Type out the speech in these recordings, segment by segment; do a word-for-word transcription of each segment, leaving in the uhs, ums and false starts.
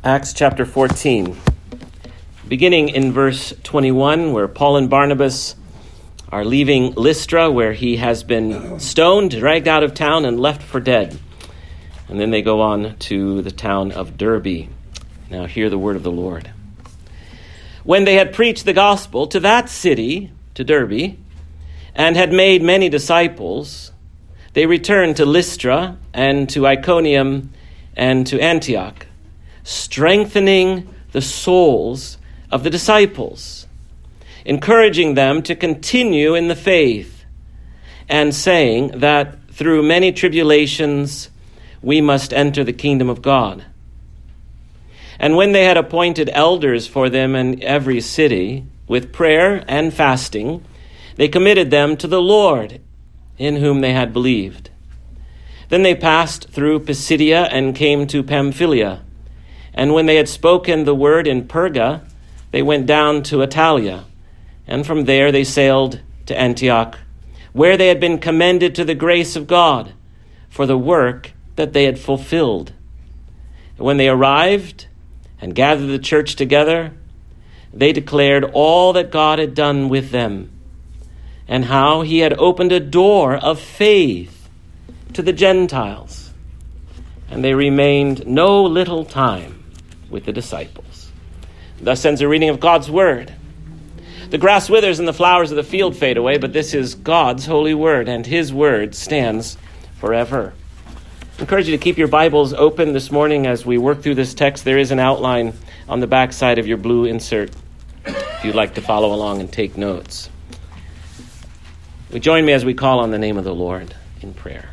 Acts chapter fourteen, beginning in verse twenty-one, where Paul and Barnabas are leaving Lystra, where he has been stoned, dragged out of town, and left for dead. And then they go on to the town of Derbe. Now hear the word of the Lord. When they had preached the gospel to that city, to Derbe, and had made many disciples, they returned to Lystra and to Iconium and to Antioch, strengthening the souls of the disciples, encouraging them to continue in the faith, and saying that through many tribulations we must enter the kingdom of God. And when they had appointed elders for them in every city, with prayer and fasting, they committed them to the Lord, in whom they had believed. Then they passed through Pisidia and came to Pamphylia. And when they had spoken the word in Perga, they went down to Attalia. And from there they sailed to Antioch, where they had been commended to the grace of God for the work that they had fulfilled. And when they arrived and gathered the church together, they declared all that God had done with them, and how he had opened a door of faith to the Gentiles. And they remained no little time with the disciples. Thus ends a reading of God's word. The grass withers and the flowers of the field fade away, but this is God's holy word, and his word stands forever. I encourage you to keep your Bibles open this morning as we work through this text. There is an outline on the back side of your blue insert if you'd like to follow along and take notes. We join me as we call on the name of the Lord in prayer.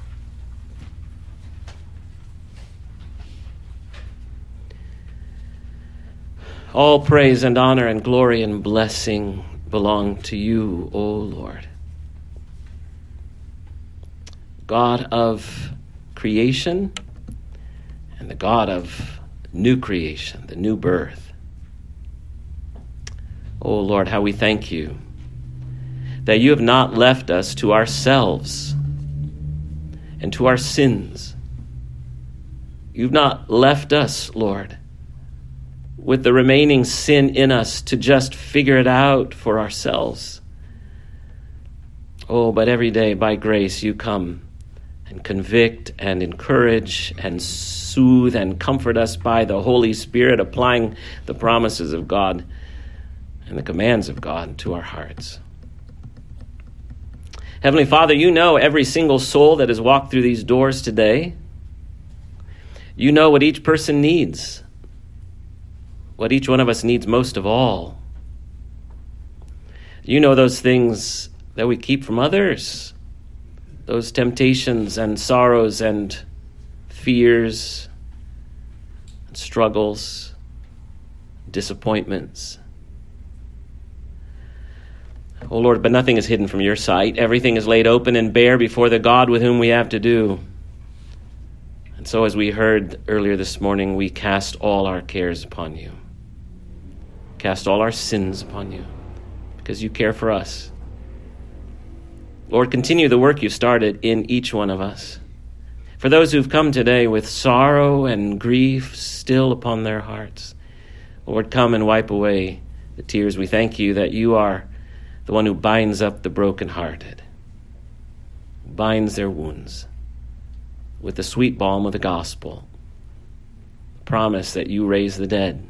All praise and honor and glory and blessing belong to you, O Lord, God of creation and the God of new creation, the new birth. O Lord, how we thank you that you have not left us to ourselves and to our sins. You've not left us, Lord, with the remaining sin in us to just figure it out for ourselves. Oh, but every day by grace you come and convict and encourage and soothe and comfort us by the Holy Spirit, applying the promises of God and the commands of God to our hearts. Heavenly Father, you know every single soul that has walked through these doors today. You know what each person needs, what each one of us needs most of all. You know those things that we keep from others, those temptations and sorrows and fears and struggles, disappointments. Oh Lord, but nothing is hidden from your sight. Everything is laid open and bare before the God with whom we have to do. And so as we heard earlier this morning, we cast all our cares upon you. Cast all our sins upon you, because you care for us. Lord, continue the work you started in each one of us. For those who've come today with sorrow and grief still upon their hearts, Lord, come and wipe away the tears. We thank you that you are the one who binds up the brokenhearted, binds their wounds with the sweet balm of the gospel, the promise that you raise the dead.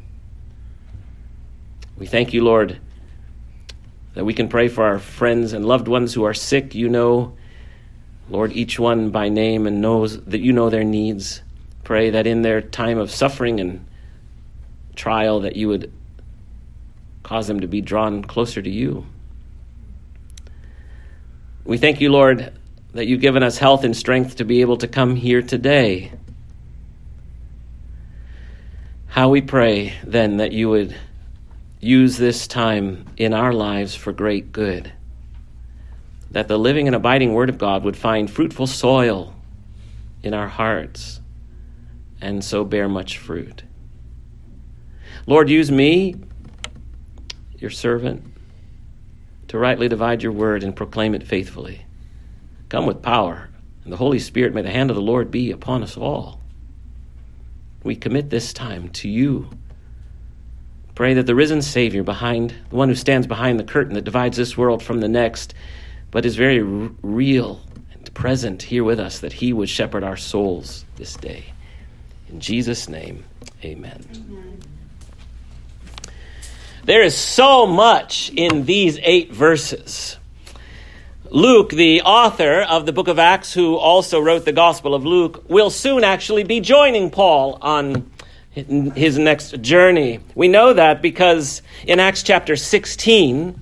We thank you, Lord, that we can pray for our friends and loved ones who are sick. You know, Lord, each one by name and knows that you know their needs. Pray that in their time of suffering and trial that you would cause them to be drawn closer to you. We thank you, Lord, that you've given us health and strength to be able to come here today. How we pray then that you would use this time in our lives for great good, that the living and abiding word of God would find fruitful soil in our hearts and so bear much fruit. Lord, use me, your servant, to rightly divide your word and proclaim it faithfully. Come with power, and the Holy Spirit, may the hand of the Lord be upon us all. we commit this time to you. Pray that the risen Savior, behind the one who stands behind the curtain that divides this world from the next, but is very r- real and present here with us, that he would shepherd our souls this day. In Jesus' name, amen. Amen. There is so much in these eight verses. Luke, the author of the book of Acts, who also wrote the Gospel of Luke, will soon actually be joining Paul on his next journey. We know that because in Acts chapter sixteen,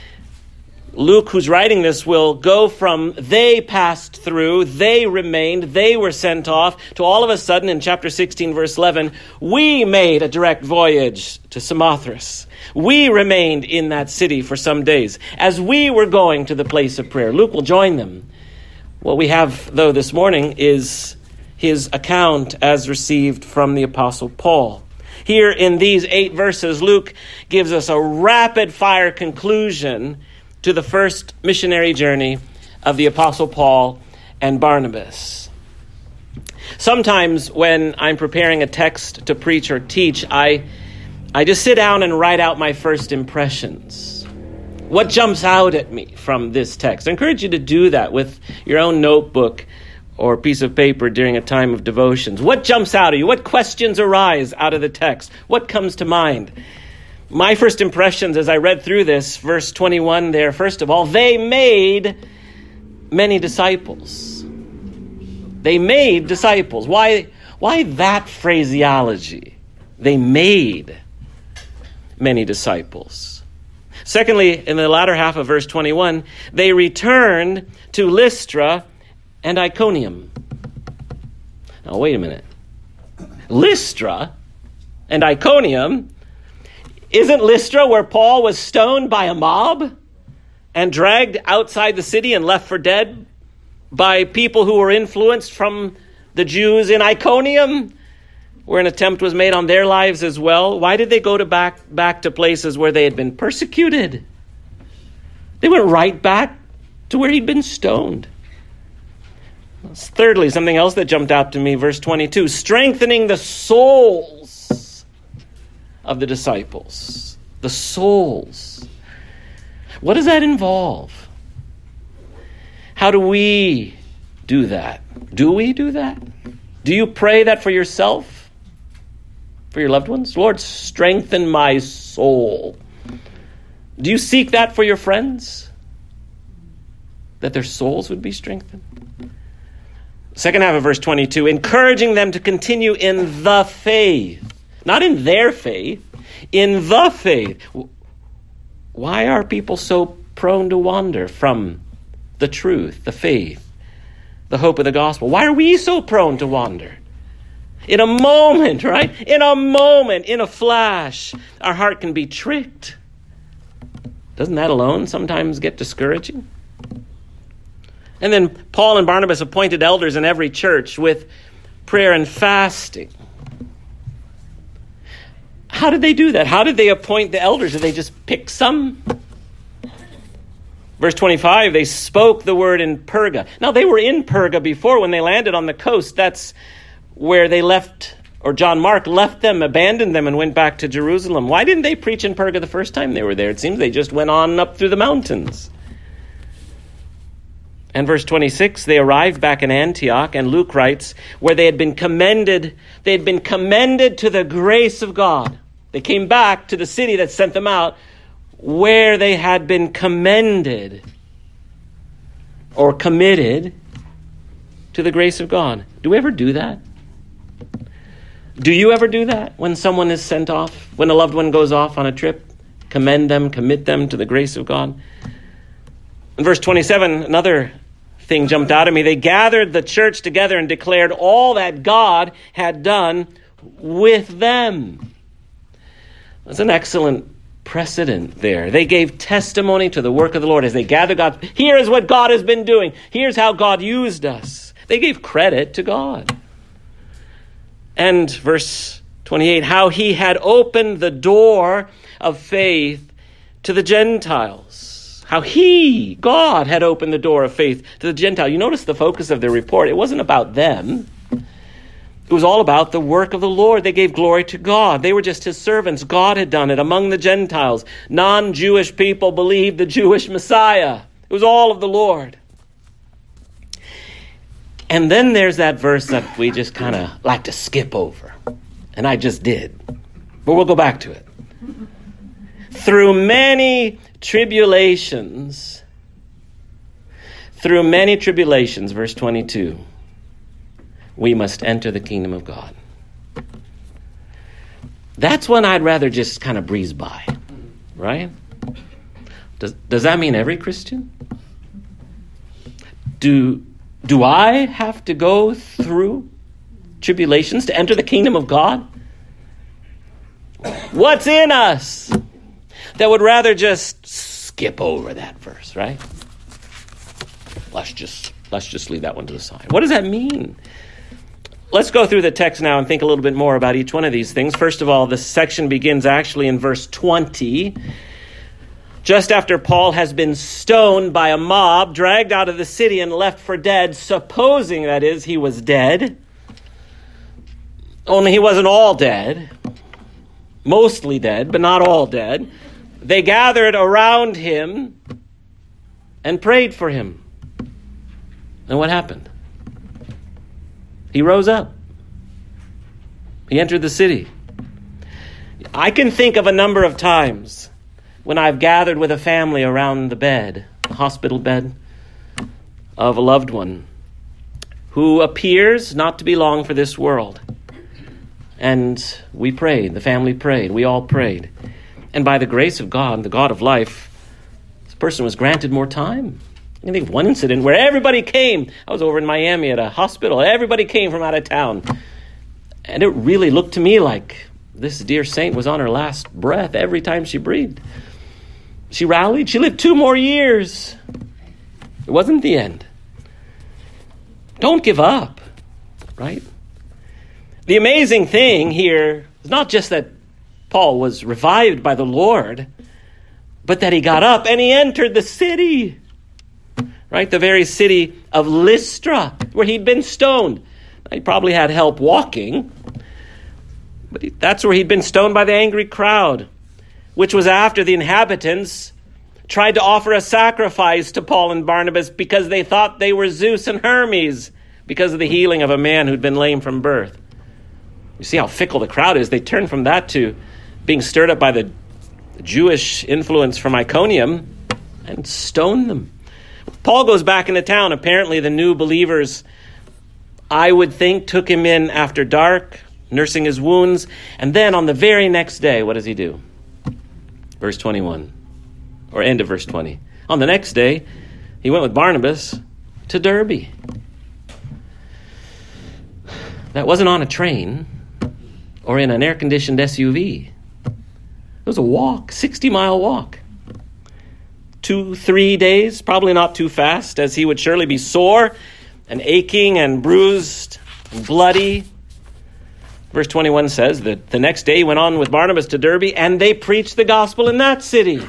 Luke, who's writing this, will go from they passed through, they remained, they were sent off, to all of a sudden in chapter sixteen, verse eleven, we made a direct voyage to Samothrace. We remained in that city for some days as we were going to the place of prayer. Luke will join them. What we have, though, this morning is his account as received from the Apostle Paul. Here in these eight verses, Luke gives us a rapid-fire conclusion to the first missionary journey of the Apostle Paul and Barnabas. Sometimes when I'm preparing a text to preach or teach, I, I just sit down and write out my first impressions. What jumps out at me from this text? I encourage you to do that with your own notebook or piece of paper during a time of devotions. What jumps out at you? What questions arise out of the text? What comes to mind? My first impressions as I read through this, verse twenty-one there, first of all, they made many disciples. They made disciples. Why, why that phraseology? They made many disciples. Secondly, in the latter half of verse twenty-one, they returned to Lystra and Iconium. Now, wait a minute. Lystra and Iconium? Isn't Lystra where Paul was stoned by a mob and dragged outside the city and left for dead by people who were influenced from the Jews in Iconium, where an attempt was made on their lives as well? Why did they go to back, back to places where they had been persecuted? They went right back to where he'd been stoned. Thirdly, something else that jumped out to me, verse twenty-two, strengthening the souls of the disciples. The souls. What does that involve? How do we do that? Do we do that? Do you pray that for yourself? For your loved ones? Lord, strengthen my soul. Do you seek that for your friends? That their souls would be strengthened? Second half of verse twenty-two, encouraging them to continue in the faith. Not in their faith, in the faith. Why are people so prone to wander from the truth, the faith, the hope of the gospel? Why are we so prone to wander? In a moment, right? In a moment, in a flash, our heart can be tricked. Doesn't that alone sometimes get discouraging? And then Paul and Barnabas appointed elders in every church with prayer and fasting. How did they do that? How did they appoint the elders? Did they just pick some? Verse twenty-five, they spoke the word in Perga. Now, they were in Perga before when they landed on the coast. That's where they left, or John Mark left them, abandoned them, and went back to Jerusalem. Why didn't they preach in Perga the first time they were there? It seems they just went on up through the mountains. And verse twenty-six, they arrived back in Antioch, and Luke writes, where they had been commended, they had been commended to the grace of God. They came back to the city that sent them out, where they had been commended or committed to the grace of God. Do we ever do that? Do you ever do that when someone is sent off, when a loved one goes off on a trip? Commend them, commit them to the grace of God. In verse twenty-seven, another thing jumped out at me. They gathered the church together and declared all that God had done with them. That's an excellent precedent there. They gave testimony to the work of the Lord as they gathered God. Here is what God has been doing. Here's how God used us. They gave credit to God. And verse twenty-eight, how he had opened the door of faith to the Gentiles. How he, God, had opened the door of faith to the Gentile. You notice the focus of the report. It wasn't about them. It was all about the work of the Lord. They gave glory to God. They were just his servants. God had done it among the Gentiles. Non-Jewish people believed the Jewish Messiah. It was all of the Lord. And then there's that verse that we just kind of like to skip over. And I just did. But we'll go back to it. Through many tribulations, through many tribulations, verse twenty-two, we must enter the kingdom of God. That's one I'd rather just kind of breeze by, right? Does, does that mean every Christian? Do, do I have to go through tribulations to enter the kingdom of God? What's in us that would rather just skip over that verse, right? Let's just, let's just leave that one to the side. What does that mean? Let's go through the text now and think a little bit more about each one of these things. First of all, this section begins actually in verse twenty. Just after Paul has been stoned by a mob, dragged out of the city and left for dead, supposing, that is, he was dead. Only he wasn't all dead. Mostly dead, but not all dead. They gathered around him and prayed for him. And what happened? He rose up. He entered the city. I can think of a number of times when I've gathered with a family around the bed, a hospital bed of a loved one who appears not to belong for this world. And we prayed. The family prayed. We all prayed. And by the grace of God, the God of life, this person was granted more time. I can think of one incident where everybody came. I was over in Miami at a hospital. Everybody came from out of town. And it really looked to me like this dear saint was on her last breath every time she breathed. She rallied. She lived two more years. It wasn't the end. Don't give up, right? The amazing thing here is not just that Paul was revived by the Lord, but that he got up and he entered the city. Right, the very city of Lystra, where he'd been stoned. He probably had help walking, but he, that's where he'd been stoned by the angry crowd, which was after the inhabitants tried to offer a sacrifice to Paul and Barnabas because they thought they were Zeus and Hermes because of the healing of a man who'd been lame from birth. You see how fickle the crowd is. They turned from that to being stirred up by the Jewish influence from Iconium and stoned them. Paul goes back into town. Apparently the new believers, I would think, took him in after dark, nursing his wounds. And then on the very next day, what does he do? Verse twenty-one, or end of verse twenty. On the next day, he went with Barnabas to Derbe. That wasn't on a train or in an air-conditioned S U V. It was a walk, sixty-mile walk. Two, three days, probably not too fast, as he would surely be sore and aching and bruised and bloody. Verse twenty-one says that the next day he went on with Barnabas to Derbe, and they preached the gospel in that city.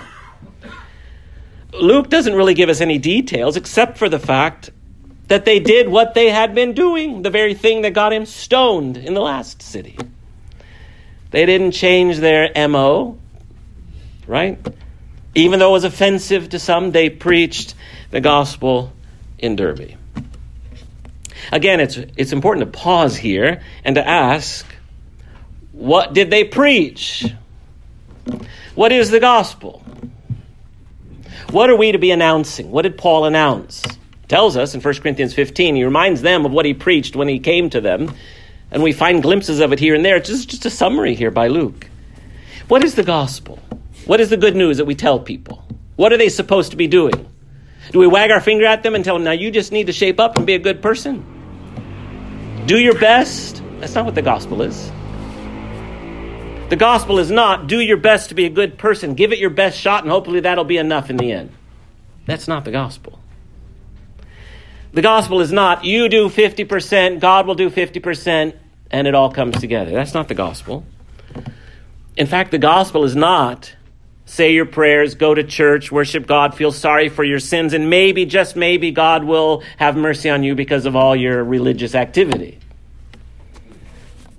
Luke doesn't really give us any details except for the fact that they did what they had been doing, the very thing that got him stoned in the last city. They didn't change their M O, right? Even though it was offensive to some, they preached the gospel in Derbe. Again, it's it's important to pause here and to ask, what did they preach? What is the gospel? What are we to be announcing? What did Paul announce? He tells us in First Corinthians fifteen, he reminds them of what he preached when he came to them. And we find glimpses of it here and there. It's just, just a summary here by Luke. What is the gospel? What is the good news that we tell people? What are they supposed to be doing? Do we wag our finger at them and tell them, now you just need to shape up and be a good person? Do your best? That's not what the gospel is. The gospel is not, do your best to be a good person. Give it your best shot and hopefully that'll be enough in the end. That's not the gospel. The gospel is not, you do fifty percent, God will do fifty percent, and it all comes together. That's not the gospel. In fact, the gospel is not, say your prayers, go to church, worship God, feel sorry for your sins, and maybe, just maybe, God will have mercy on you because of all your religious activity.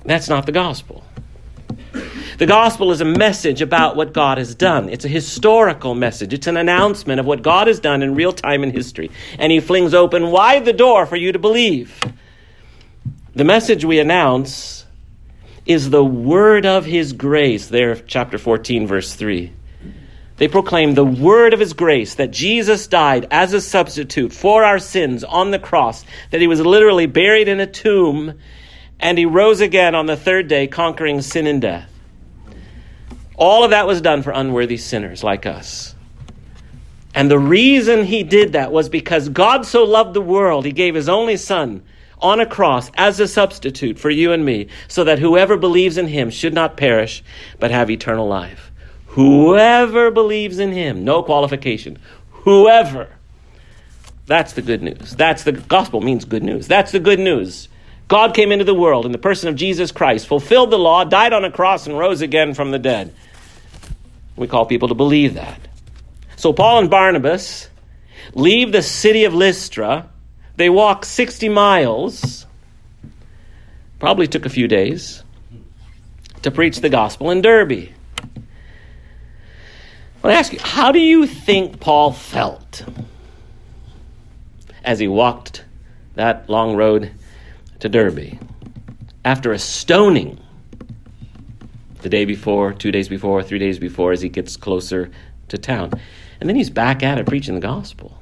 That's not the gospel. The gospel is a message about what God has done. It's a historical message. It's an announcement of what God has done in real time in history. And he flings open wide the door for you to believe. The message we announce is the word of his grace. There, chapter fourteen, verse three. They proclaim the word of his grace, that Jesus died as a substitute for our sins on the cross, that he was literally buried in a tomb, and he rose again on the third day, conquering sin and death. All of that was done for unworthy sinners like us. And the reason he did that was because God so loved the world, he gave his only son on a cross as a substitute for you and me, so that whoever believes in him should not perish, but have eternal life. Whoever believes in him, no qualification. Whoever. That's the good news. That's the gospel means good news. That's the good news. God came into the world in the person of Jesus Christ, fulfilled the law, died on a cross, and rose again from the dead. We call people to believe that. So Paul and Barnabas leave the city of Lystra. They walk sixty miles, probably took a few days, to preach the gospel in Derbe. I want to ask you, how do you think Paul felt as he walked that long road to Derbe after a stoning the day before, two days before, three days before, as he gets closer to town? And then he's back at it preaching the gospel.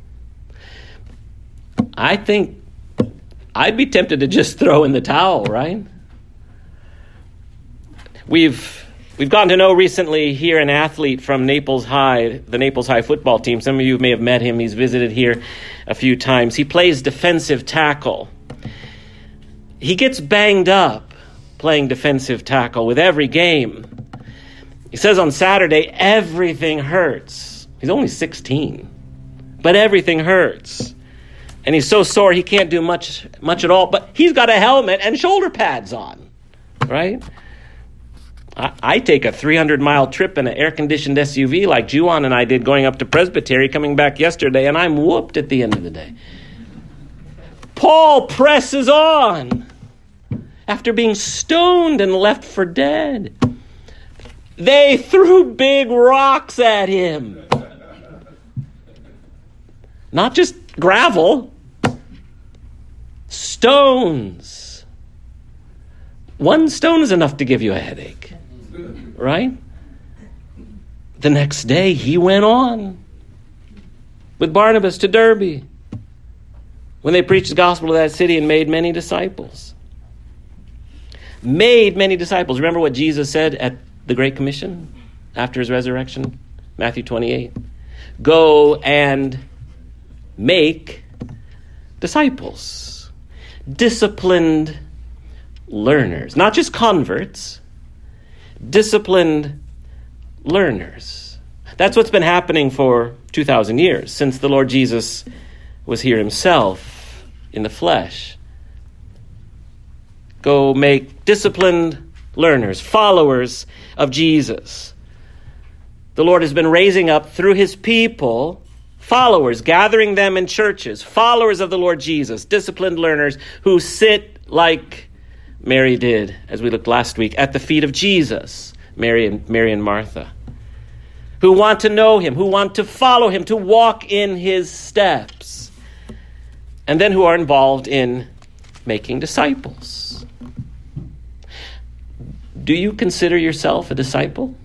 I think I'd be tempted to just throw in the towel, right? We've we've gotten to know recently here an athlete from Naples High, the Naples High football team. Some of you may have met him. He's visited here a few times. He plays defensive tackle. He gets banged up playing defensive tackle with every game. He says on Saturday, everything hurts. He's only sixteen, but everything hurts. And he's so sore he can't do much much at all, but he's got a helmet and shoulder pads on, right? I, I take a three hundred mile trip in an air-conditioned S U V like Juwan and I did going up to Presbytery, coming back yesterday, and I'm whooped at the end of the day. Paul presses on after being stoned and left for dead. They threw big rocks at him. Not just gravel. Stones. One stone is enough to give you a headache, right? The next day, he went on with Barnabas to Derbe, when they preached the gospel to that city and made many disciples. Made many disciples. Remember what Jesus said at the Great Commission after his resurrection? Matthew twenty-eight. Go and make disciples. Disciplined learners. Not just converts. Disciplined learners. That's what's been happening for two thousand years, since the Lord Jesus was here himself in the flesh. Go make disciplined learners, followers of Jesus. The Lord has been raising up through his people followers, gathering them in churches, followers of the Lord Jesus, disciplined learners who sit like Mary did, as we looked last week, at the feet of Jesus, Mary and, Mary and Martha, who want to know him, who want to follow him, to walk in his steps, and then who are involved in making disciples. Do you consider yourself a disciple?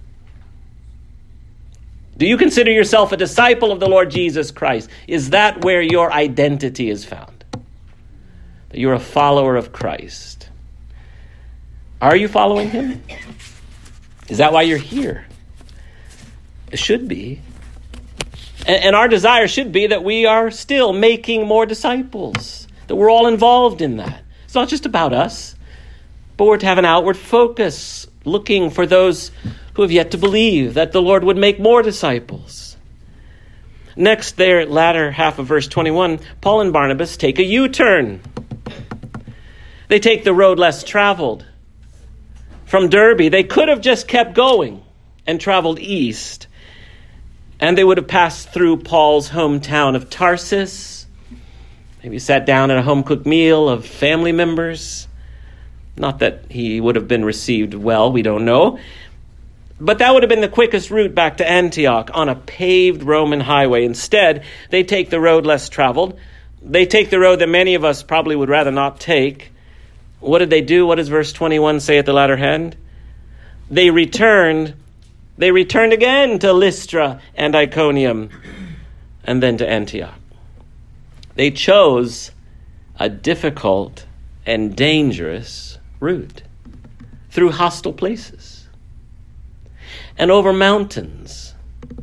Do you consider yourself a disciple of the Lord Jesus Christ? Is that where your identity is found? That you're a follower of Christ? Are you following him? Is that why you're here? It should be. And, and our desire should be that we are still making more disciples, that we're all involved in that. It's not just about us, but we're to have an outward focus, looking for those who have yet to believe, that the Lord would make more disciples. Next, there, latter half of verse twenty-one, Paul and Barnabas take a U-turn. They take the road less traveled. From Derbe, they could have just kept going and traveled east, and they would have passed through Paul's hometown of Tarsus, maybe sat down at a home-cooked meal of family members. Not that he would have been received well, we don't know. But that would have been the quickest route back to Antioch on a paved Roman highway. Instead, they take the road less traveled. They take the road that many of us probably would rather not take. What did they do? What does verse twenty-one say at the latter end? They returned. They returned again to Lystra and Iconium and then to Antioch. They chose a difficult and dangerous route through hostile places and over mountains.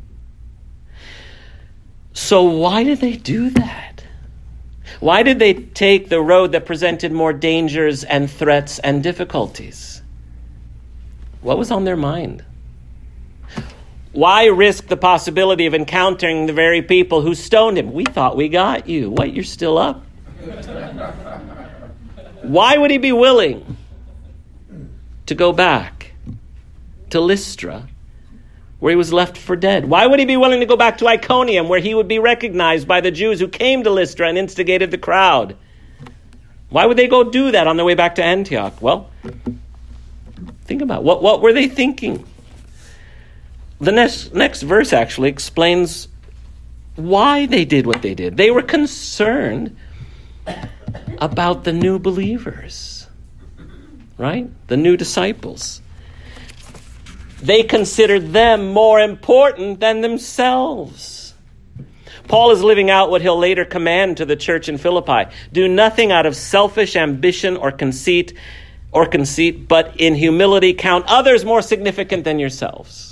So why did they do that? Why did they take the road that presented more dangers and threats and difficulties? What was on their mind? Why risk the possibility of encountering the very people who stoned him? We thought we got you. What, you're still up? Why would he be willing to go back to Lystra, where he was left for dead? Why would he be willing to go back to Iconium, where he would be recognized by the Jews who came to Lystra and instigated the crowd? Why would they go do that on their way back to Antioch? Well, think about it. What, what were they thinking? The next, next verse actually explains why they did what they did. They were concerned about the new believers, right? The new disciples. They considered them more important than themselves. Paul is living out what he'll later command to the church in Philippi. Do nothing out of selfish ambition or conceit, or conceit, but in humility count others more significant than yourselves.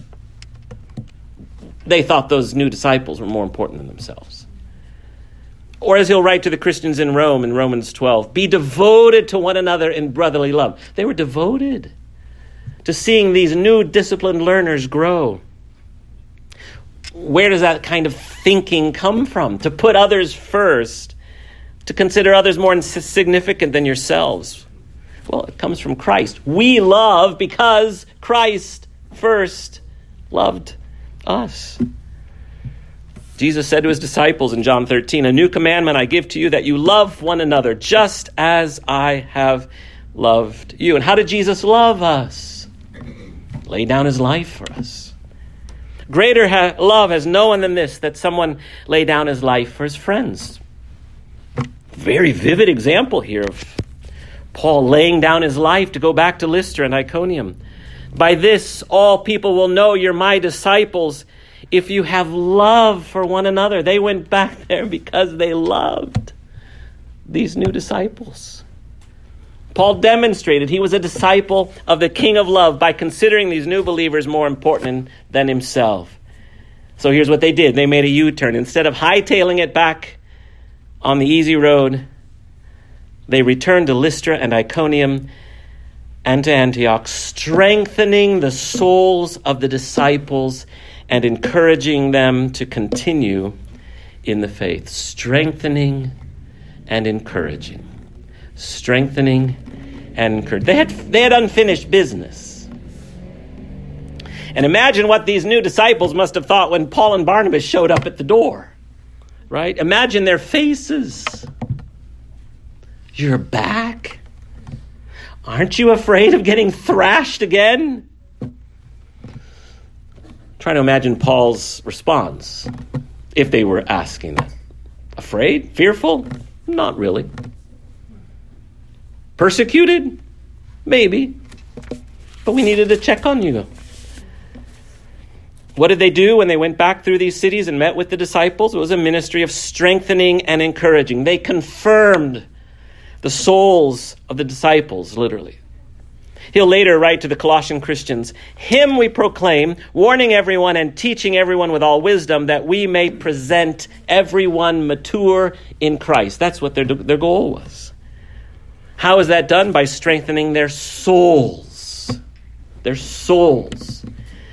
They thought those new disciples were more important than themselves. Or as he'll write to the Christians in Rome in Romans twelve, be devoted to one another in brotherly love. They were devoted to seeing these new disciplined learners grow. Where does that kind of thinking come from? To put others first, to consider others more significant than yourselves. Well, it comes from Christ. We love because Christ first loved us. Jesus said to his disciples in John thirteen, a new commandment I give to you, that you love one another just as I have loved you. And how did Jesus love us? Lay down his life for us. Greater ha- love has no one than this, that someone lay down his life for his friends. Very vivid example here of Paul laying down his life to go back to Lystra and Iconium. By this, all people will know you're my disciples if you have love for one another. They went back there because they loved these new disciples. Paul demonstrated he was a disciple of the King of Love by considering these new believers more important than himself. So here's what they did. They made a U-turn. Instead of hightailing it back on the easy road, they returned to Lystra and Iconium and to Antioch, strengthening the souls of the disciples and encouraging them to continue in the faith. Strengthening and encouraging. Strengthening and encouraging. They had, they had unfinished business. And imagine what these new disciples must have thought when Paul and Barnabas showed up at the door. Right? Imagine their faces. You're back? Aren't you afraid of getting thrashed again? Trying to imagine Paul's response if they were asking that. Afraid? Fearful? Not really. Persecuted? Maybe. But we needed to check on you. What did they do when they went back through these cities and met with the disciples? It was a ministry of strengthening and encouraging. They confirmed the souls of the disciples, literally. He'll later write to the Colossian Christians, him we proclaim, warning everyone and teaching everyone with all wisdom, that we may present everyone mature in Christ. That's what their, their goal was. How is that done? By strengthening their souls. Their souls.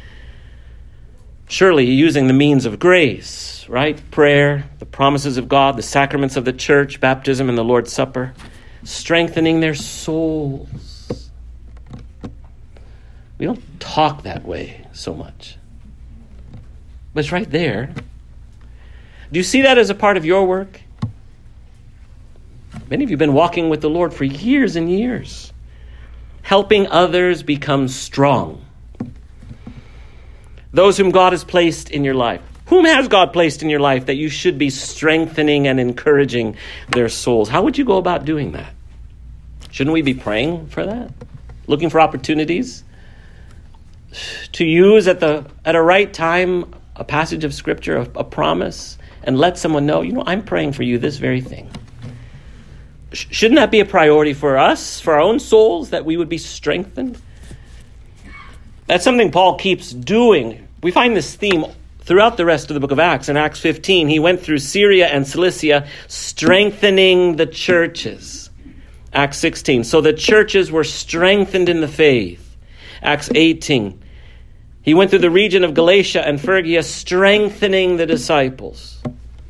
Surely using the means of grace, right? Prayer, the promises of God, the sacraments of the church, baptism and the Lord's Supper. Strengthening their souls. We don't talk that way so much. But it's right there. Do you see that as a part of your work? Many of you have been walking with the Lord for years and years. helping others become strong. Those whom God has placed in your life. Whom has God placed in your life that you should be strengthening and encouraging their souls? How would you go about doing that? Shouldn't we be praying for that? Looking for opportunities to use at the at a right time a passage of Scripture, a, a promise, and let someone know, you know, I'm praying for you this very thing. Sh- shouldn't that be a priority for us, for our own souls, that we would be strengthened? That's something Paul keeps doing. We find this theme throughout the rest of the book of Acts. In Acts fifteen, he went through Syria and Cilicia, strengthening the churches. Acts sixteen, so the churches were strengthened in the faith. Acts eighteen, he went through the region of Galatia and Phrygia, strengthening the disciples.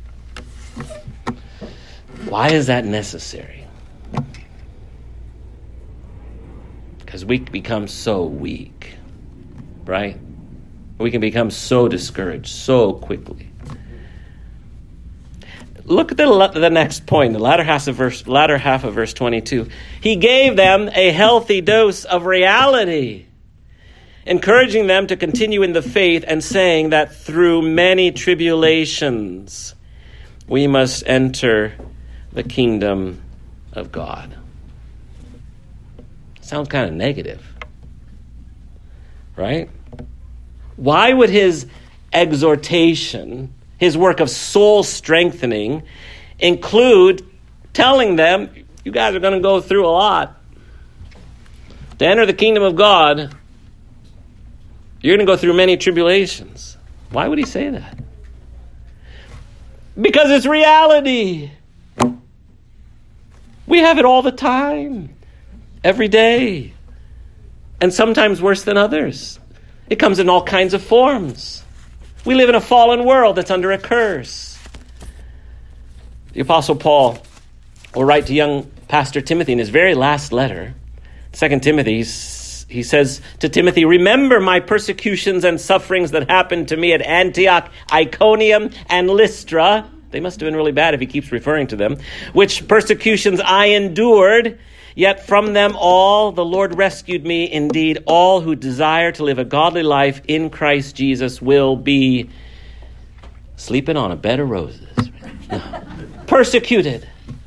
Why is that necessary? Because we become so weak, right? We can become so discouraged so quickly. Look at the, the next point, the latter half of verse, latter half of verse twenty-two. He gave them a healthy dose of reality, encouraging them to continue in the faith and saying that through many tribulations we must enter the kingdom of God. Sounds kind of negative, right? Why would his exhortation, his work of soul strengthening, include telling them, you guys are going to go through a lot. To enter the kingdom of God, you're going to go through many tribulations. Why would he say that? Because it's reality. We have it all the time, every day, and sometimes worse than others. It comes in all kinds of forms. We live in a fallen world that's under a curse. The Apostle Paul will write to young Pastor Timothy in his very last letter, Second Timothy. He says to Timothy, remember my persecutions and sufferings that happened to me at Antioch, Iconium, and Lystra. They must have been really bad if he keeps referring to them. Which persecutions I endured, yet from them all the Lord rescued me. Indeed, all who desire to live a godly life in Christ Jesus will be sleeping on a bed of roses. No. Persecuted.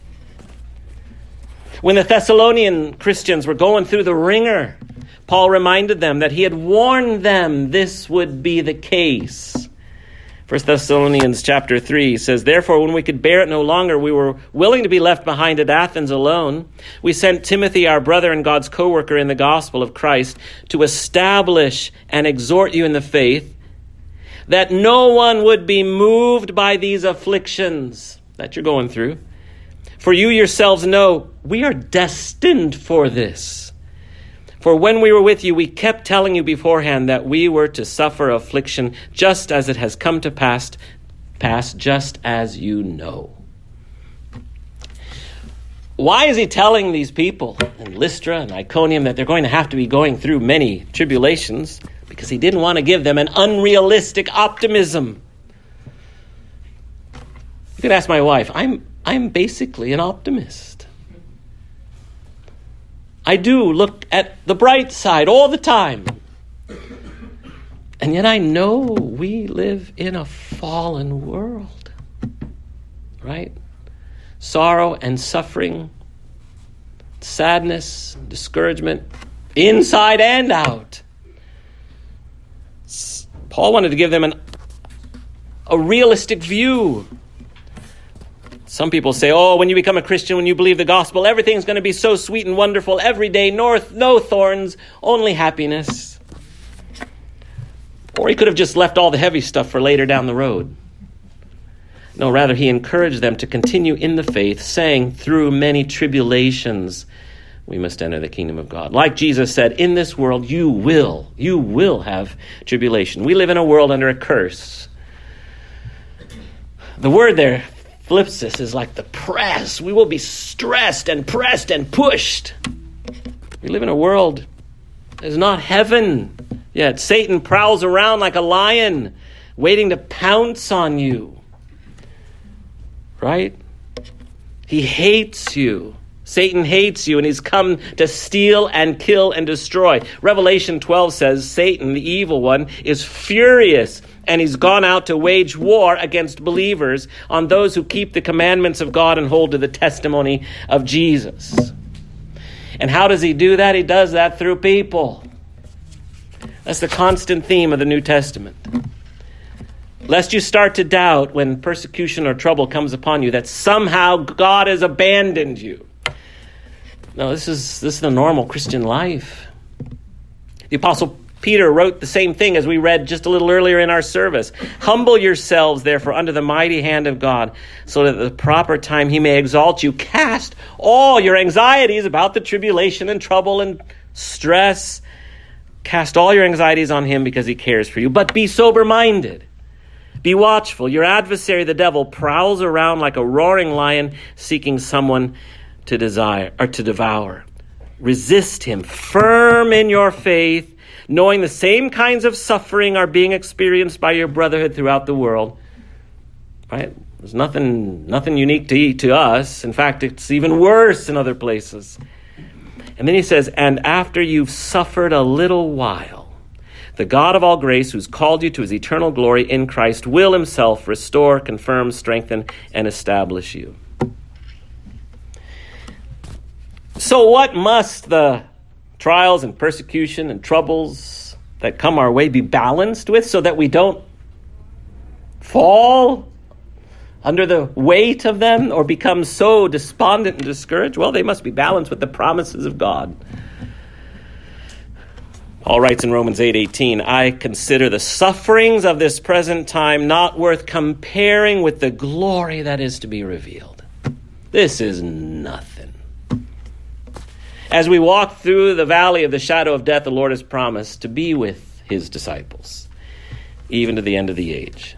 When the Thessalonian Christians were going through the ringer, Paul reminded them that he had warned them this would be the case. First Thessalonians chapter three says, therefore, when we could bear it no longer, we were willing to be left behind at Athens alone. We sent Timothy, our brother and God's co-worker in the gospel of Christ, to establish and exhort you in the faith, that no one would be moved by these afflictions that you're going through. For you yourselves know we are destined for this. For when we were with you, we kept telling you beforehand that we were to suffer affliction just as it has come to pass, pass just as you know. Why is he telling these people in Lystra and Iconium that they're going to have to be going through many tribulations? Because he didn't want to give them an unrealistic optimism. You could ask my wife, I'm I'm basically an optimist. I do look at the bright side all the time. And yet I know we live in a fallen world, right? Sorrow and suffering, sadness, discouragement, inside and out. Paul wanted to give them an, a realistic view. Some people say, oh, when you become a Christian, when you believe the gospel, everything's going to be so sweet and wonderful every day, north, no thorns, only happiness. Or he could have just left all the heavy stuff for later down the road. No, rather, he encouraged them to continue in the faith, saying, through many tribulations, we must enter the kingdom of God. Like Jesus said, in this world, you will, you will have tribulation. We live in a world under a curse. The word there, Thlipsis, is like the press. We will be stressed and pressed and pushed. We live in a world that is not heaven. Yet Satan prowls around like a lion, waiting to pounce on you. Right? He hates you. Satan hates you, and he's come to steal and kill and destroy. Revelation twelve says Satan, the evil one, is furious, and he's gone out to wage war against believers, on those who keep the commandments of God and hold to the testimony of Jesus. And how does he do that? He does that through people. That's the constant theme of the New Testament. Lest you start to doubt when persecution or trouble comes upon you that somehow God has abandoned you. No, this is this is the normal Christian life. The Apostle Peter wrote the same thing as we read just a little earlier in our service. Humble yourselves, therefore, under the mighty hand of God, so that at the proper time he may exalt you. Cast all your anxieties about the tribulation and trouble and stress. Cast all your anxieties on him because he cares for you. But be sober-minded. Be watchful. Your adversary, the devil, prowls around like a roaring lion, seeking someone to desire or to devour. Resist him, firm in your faith, knowing the same kinds of suffering are being experienced by your brotherhood throughout the world. Right? There's nothing, nothing unique to, to us. In fact, it's even worse in other places. And then he says, and after you've suffered a little while, the God of all grace, who's called you to his eternal glory in Christ, will himself restore, confirm, strengthen, and establish you. So what must the trials and persecution and troubles that come our way be balanced with so that we don't fall under the weight of them or become so despondent and discouraged? Well, they must be balanced with the promises of God. Paul writes in Romans eight eighteen, I consider the sufferings of this present time not worth comparing with the glory that is to be revealed. This is nothing. As we walk through the valley of the shadow of death, the Lord has promised to be with his disciples, even to the end of the age.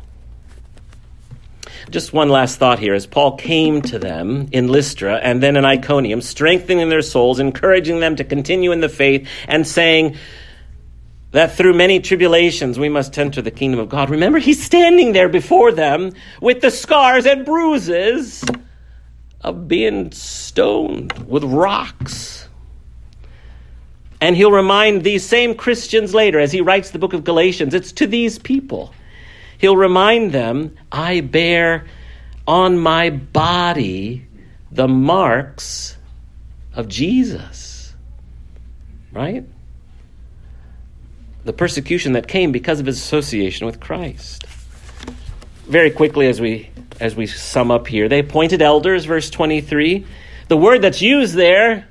Just one last thought here. As Paul came to them in Lystra and then in Iconium, strengthening their souls, encouraging them to continue in the faith, and saying that through many tribulations we must enter the kingdom of God. Remember, he's standing there before them with the scars and bruises of being stoned with rocks. And he'll remind these same Christians later, as he writes the book of Galatians, it's to these people. He'll remind them, I bear on my body the marks of Jesus. Right? The persecution that came because of his association with Christ. Very quickly as we as we sum up here, they appointed elders, verse twenty-three. The word that's used there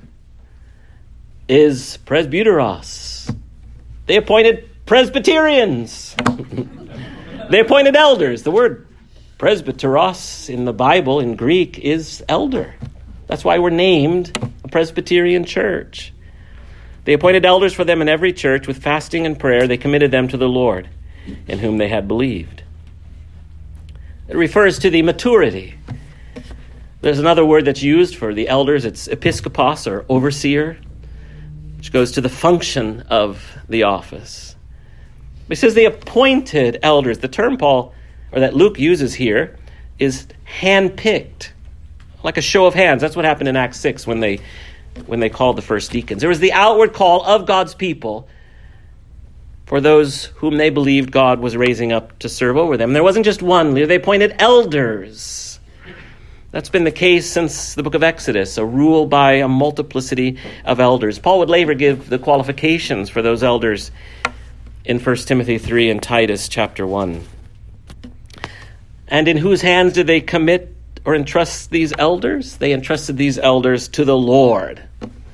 is presbyteros. They appointed Presbyterians. They appointed elders. The word presbyteros in the Bible, in Greek, is elder. That's why we're named a Presbyterian church. They appointed elders for them in every church. With fasting and prayer, they committed them to the Lord, in whom they had believed. It refers to the maturity. There's another word that's used for the elders. It's episkopos, or overseer, which goes to the function of the office. He says they appointed elders. The term Paul, or that Luke uses here, is handpicked, like a show of hands. That's what happened in Acts six when they when they called the first deacons. There was the outward call of God's people for those whom they believed God was raising up to serve over them. There wasn't just one leader. They appointed elders. That's been the case since the book of Exodus, a rule by a multiplicity of elders. Paul would later give the qualifications for those elders in First Timothy three and Titus chapter one. And in whose hands did they commit or entrust these elders? They entrusted these elders to the Lord,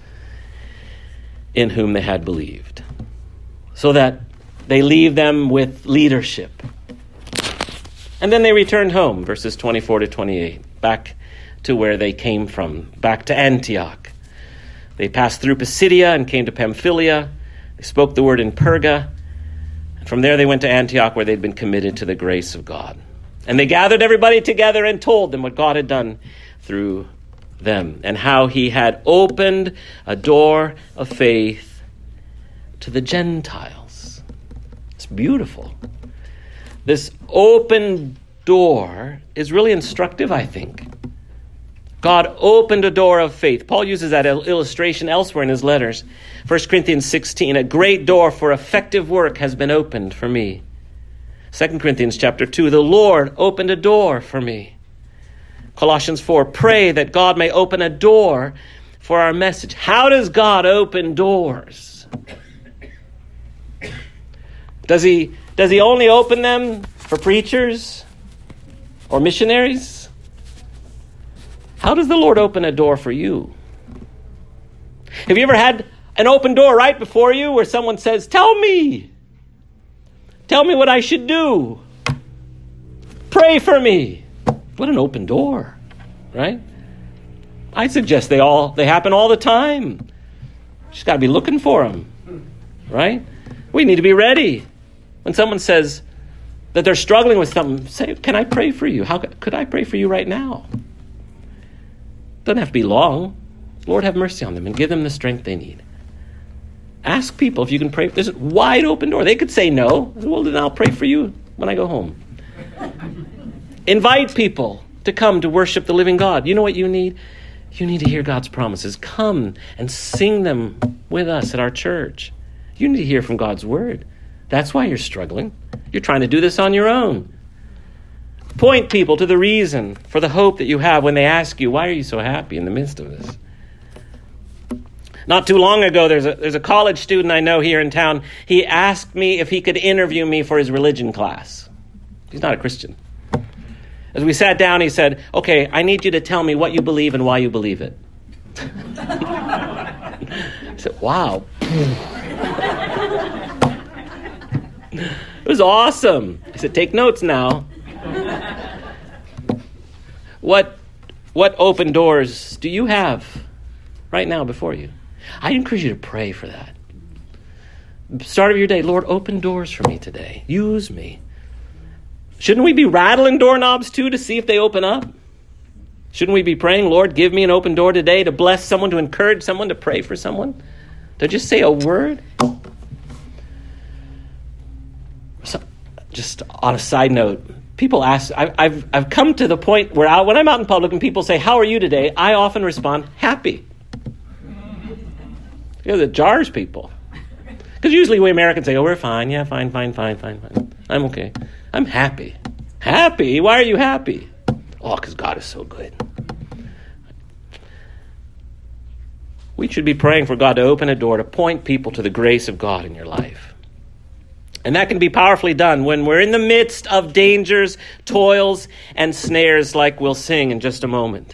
in whom they had believed, so that they leave them with leadership. And then they returned home, verses twenty-four to twenty-eight. Back to where they came from, back to Antioch. They passed through Pisidia and came to Pamphylia. They spoke the word in Perga. And from there they went to Antioch, where they'd been committed to the grace of God. And they gathered everybody together and told them what God had done through them and how he had opened a door of faith to the Gentiles. It's beautiful. This open door is really instructive, I think. God opened a door of faith. Paul uses that illustration elsewhere in his letters. First Corinthians sixteen, a great door for effective work has been opened for me. Second Corinthians chapter two, the Lord opened a door for me. Colossians four, pray that God may open a door for our message. How does God open doors? Does he, does he only open them for preachers or missionaries? How does the Lord open a door for you? Have you ever had an open door right before you where someone says, tell me, tell me what I should do. Pray for me. What an open door, right? I suggest they all, they happen all the time. Just got to be looking for them, right? We need to be ready. When someone says that they're struggling with something, say, can I pray for you? How could I pray for you right now? Doesn't have to be long. Lord, have mercy on them and give them the strength they need. Ask people if you can pray. There's a wide open door. They could say no. Well, then I'll pray for you when I go home. Invite people to come to worship the living God. You know what you need? You need to hear God's promises. Come and sing them with us at our church. You need to hear from God's word. That's why you're struggling. You're trying to do this on your own. Point people to the reason for the hope that you have when they ask you, why are you so happy in the midst of this? Not too long ago, there's a, there's a college student I know here in town. He asked me if he could interview me for his religion class. He's not a Christian. As we sat down, he said, okay, I need you to tell me what you believe and why you believe it. I said, wow. It was awesome. I said, take notes now. What, what open doors do you have right now before you? I encourage you to pray for that. Start of your day, Lord, open doors for me today. Use me. Shouldn't we be rattling doorknobs too to see if they open up? Shouldn't we be praying, Lord, give me an open door today to bless someone, to encourage someone, to pray for someone? To just say a word? So, just on a side note, people ask, I, I've I've come to the point where I, when I'm out in public and people say, how are you today? I often respond, happy. You know, that jars people. Because usually we Americans say, oh, we're fine. Yeah, fine, fine, fine, fine, fine. I'm okay. I'm happy. Happy? Why are you happy? Oh, because God is so good. We should be praying for God to open a door to point people to the grace of God in your life. And that can be powerfully done when we're in the midst of dangers, toils, and snares like we'll sing in just a moment.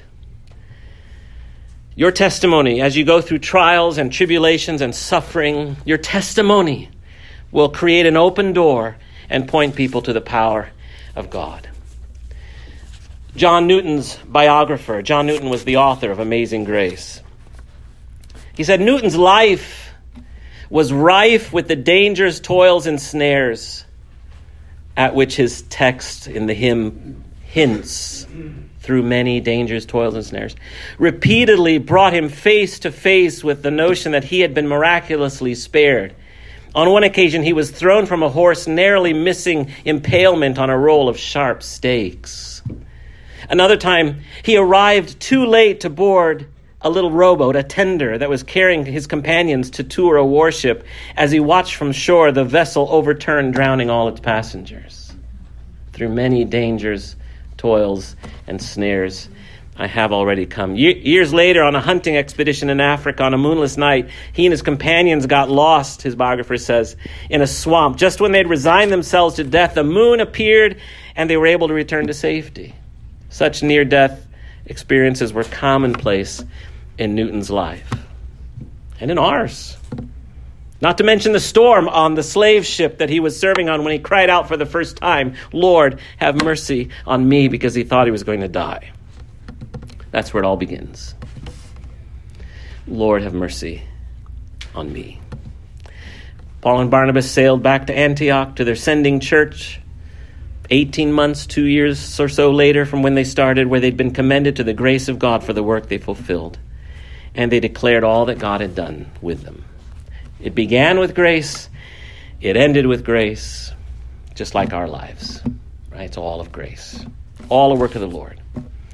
Your testimony as you go through trials and tribulations and suffering, your testimony will create an open door and point people to the power of God. John Newton's biographer, John Newton was the author of Amazing Grace. He said Newton's life was rife with the dangers, toils, and snares at which his text in the hymn hints. Through many dangers, toils, and snares, repeatedly brought him face to face with the notion that he had been miraculously spared. On one occasion, he was thrown from a horse, narrowly missing impalement on a roll of sharp stakes. Another time, he arrived too late to board a little rowboat, a tender, that was carrying his companions to tour a warship. As he watched from shore, the vessel overturned, drowning all its passengers. Through many dangers, toils, and snares, I have already come. Ye- years later, on a hunting expedition in Africa, on a moonless night, he and his companions got lost, his biographer says, in a swamp. Just when they'd resigned themselves to death, the moon appeared and they were able to return to safety. Such near-death experiences were commonplace in Newton's life and in ours. Not to mention the storm on the slave ship that he was serving on when he cried out for the first time, Lord, have mercy on me, because he thought he was going to die. That's where it all begins. Lord, have mercy on me. Paul and Barnabas sailed back to Antioch to their sending church eighteen months, two years or so later from when they started, where they'd been commended to the grace of God for the work they fulfilled. And they declared all that God had done with them. It began with grace. It ended with grace, just like our lives. Right? It's all of grace. All a work of the Lord.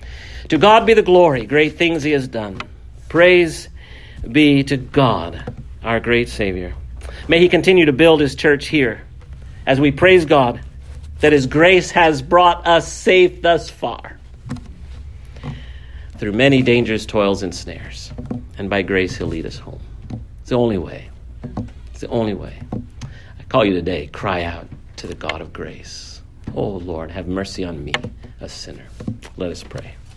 To God be the glory, great things he has done. Praise be to God, our great Savior. May he continue to build his church here as we praise God that his grace has brought us safe thus far through many dangers, toils, and snares. And by grace, he'll lead us home. It's the only way. It's the only way. I call you today, cry out to the God of grace. Oh, Lord, have mercy on me, a sinner. Let us pray.